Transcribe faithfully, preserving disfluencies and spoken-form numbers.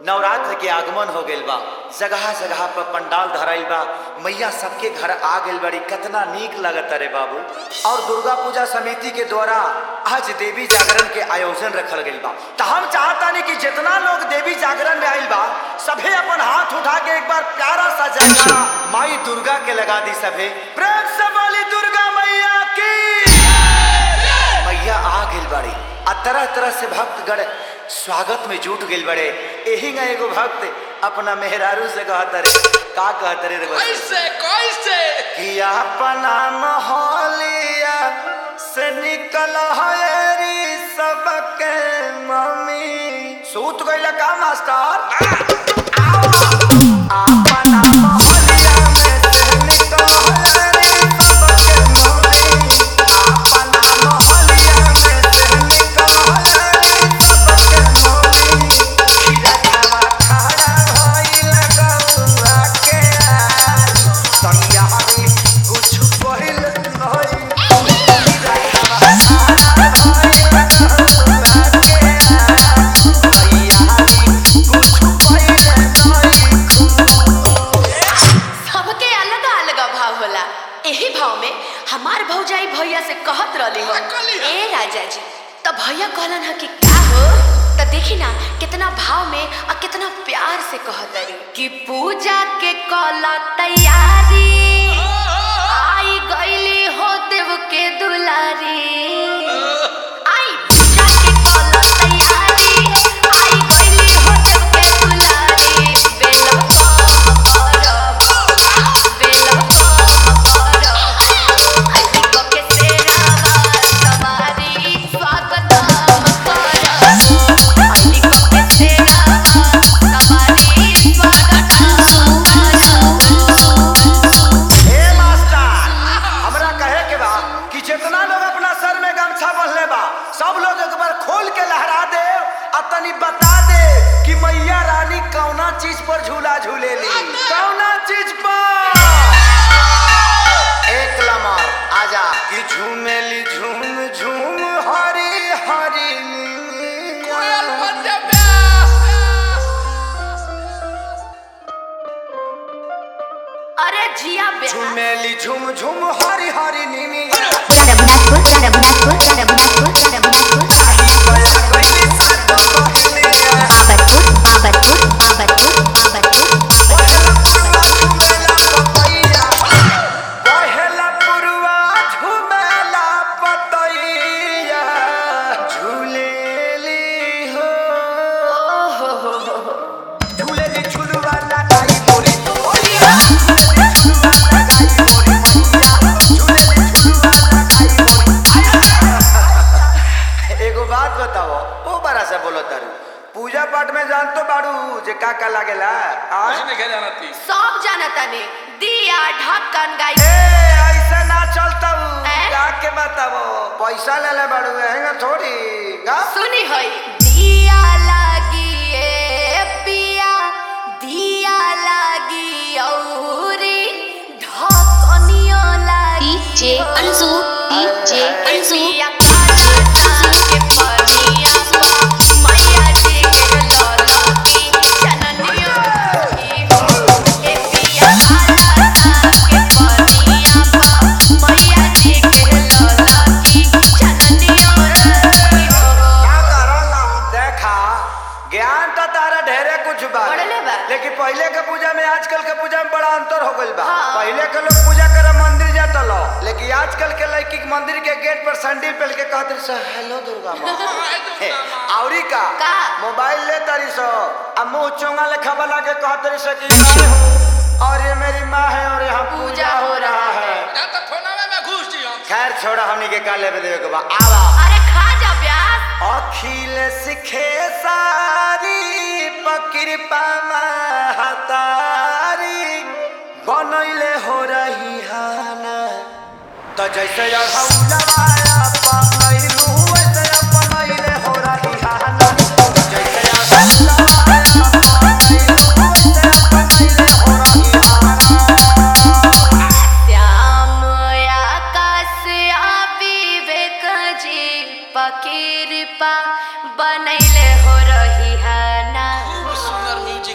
नवरात्र के आगमन हो गइल बा, जगह जगह पर पंडाल धराइल बा, मैया सबके घर आ गइल बड़ी, कितना नीक लगत रे बाबू। और दुर्गा पूजा समिति के द्वारा आज देवी जागरण के आयोजन रखल गइल बा। तो हम चाहता नहीं कि जितना लोग देवी जागरण में आइल बा सभे अपन हाथ उठा के एक बार प्यारा सा जयकारा माई दुर्गा के लगा दी। सभे प्रेम से बोली दुर्गा मैया की। मैया आ गइल बड़ी आ तरह तरह से भक्तगण स्वागत में जुट गइल बड़े। यही ना एगो भक्त अपना मेहरारू से कहत रे, का कहत रे रे कैसे कैसे कि अपना मोहलिया से निकल हरी सबके मम्मी। सूत गइल का मास्टर? अपना मोहलिया में से निकल हरी सबके मम्मी। अपना मोहलिया में से निकल हरी सबके मम्मी। खिरखवा खड़ा भइल गौआ के आरी, सनिया हरी कुछ पहिल नहीं। खिरखवा खड़ा भइल गौआ के आरी, सनिया हरी कुछ पहिल नहीं। सबके अलग अलग भाव होला। एही भाव में हमार भौजाई भैया से कहत रहली हो, ए राजा जी, तो भैया कहलन ह कि क्या हो? तो देखी ना कितना भाव में और कितना प्यार से कहत रही कि पूजा के कला तैयारी, आई गईली हो देव के दुलारी। आई पूजा के कला तैयारी, आई गईली हो देव के दुलारी। बेलो करब, बेलो करब, आई को के सेरावा सवारी स्वागतम करब। आई को के सेरावा सवारी स्वागतम करब। हे मास्टर, हमरा कहे के बा कि जितना लोग अपना सर में गमछा बंधले बा सब लोग एक बार खोल के लहरा दे और तनी बता दे कि मैया रानी कौना चीज पर झूला झूलेली, कौना चीज पर। एक लमर आजा कि झूमेली झूम झूम हरी हरी कोयल नीलिया। बन जा बे। अरे जिया बे, झूमेली झूम झूम हरी हरी नीलिया। रघुनाथपुर रघुनाथपुर रघुनाथपुर रघुनाथपुर गइली सातो बहिनिया। बाबरपुर बाबरपुर बाबरपुर बाबरपुर पहेला पुरवा झुमेला पतैया, झूलेली हो। झूलेली झुलवा लगाई मोरी मोरिया। झूलेली झुलवा लगाई मोरी मोरिया। झूलेली झुलवा लगाई मोरी। एगो बात बताओ, ओ बड़ा से बोलो तारू, पूजा पाठ में जान तो बाड़ू जे का का लागेला? कुछ नहीं कह जाना थी। सब जानता ने दिया ढक्कन गाई। ए ऐसा ना चलता हूँ, हैं? गा के बताओ। पैसा ले ले बाड़ू हैंगा थोड़ी गा। सुनी होई दिया लागी ए पिया, दिया लागी औरी ढक्कनियो लागी। डीजे अंशु डीजे अंशु पिया काला के पनिया पा, मैया जी के ललकी जननियो की हो। ए पिया काला के पनिया पा, मैया जी के ललकी जननियो की हो। क्या करोला? देखा ज्ञान तो तारा ढेरे कुछ बा, पढ़ले बा। लेकिन पहले के पूजा में आजकल के पूजा में बड़ा अंतर हो गइल बा। हाँ। पहले के लोग पूजा करे मंदिर जाता लो, लेकिन आजकल के लड़की के मंदिर के गेट पर सैंडल पहन के कहते सो हेलो दुर्गा माँ। हे, औरी का का? मोबाइल ले तारी सो आ मुंह चोंगा लेखा बना के कहते सो कि मैं हूँ और ये मेरी माँ है और यहाँ पूजा हो रहा है। ना तो फोनवे में घुस जी हम। खैर छोड़ा, हमनी के का लेवे देवे के बा। आवा अरे खा जा प्याज। अखिल सिखे सारी पकृपा महतारी, बनैले हो रही हाना। तो जैसे हौलवाया बनैलू वैसे बनैले हो रही हाना। जैसे हौलवाया बनैलू वैसे बनैले हो रही हाना। श्याम आकाश आ विवेक जी पकिरपा बनैले हो रही है ना। खूब सुंदर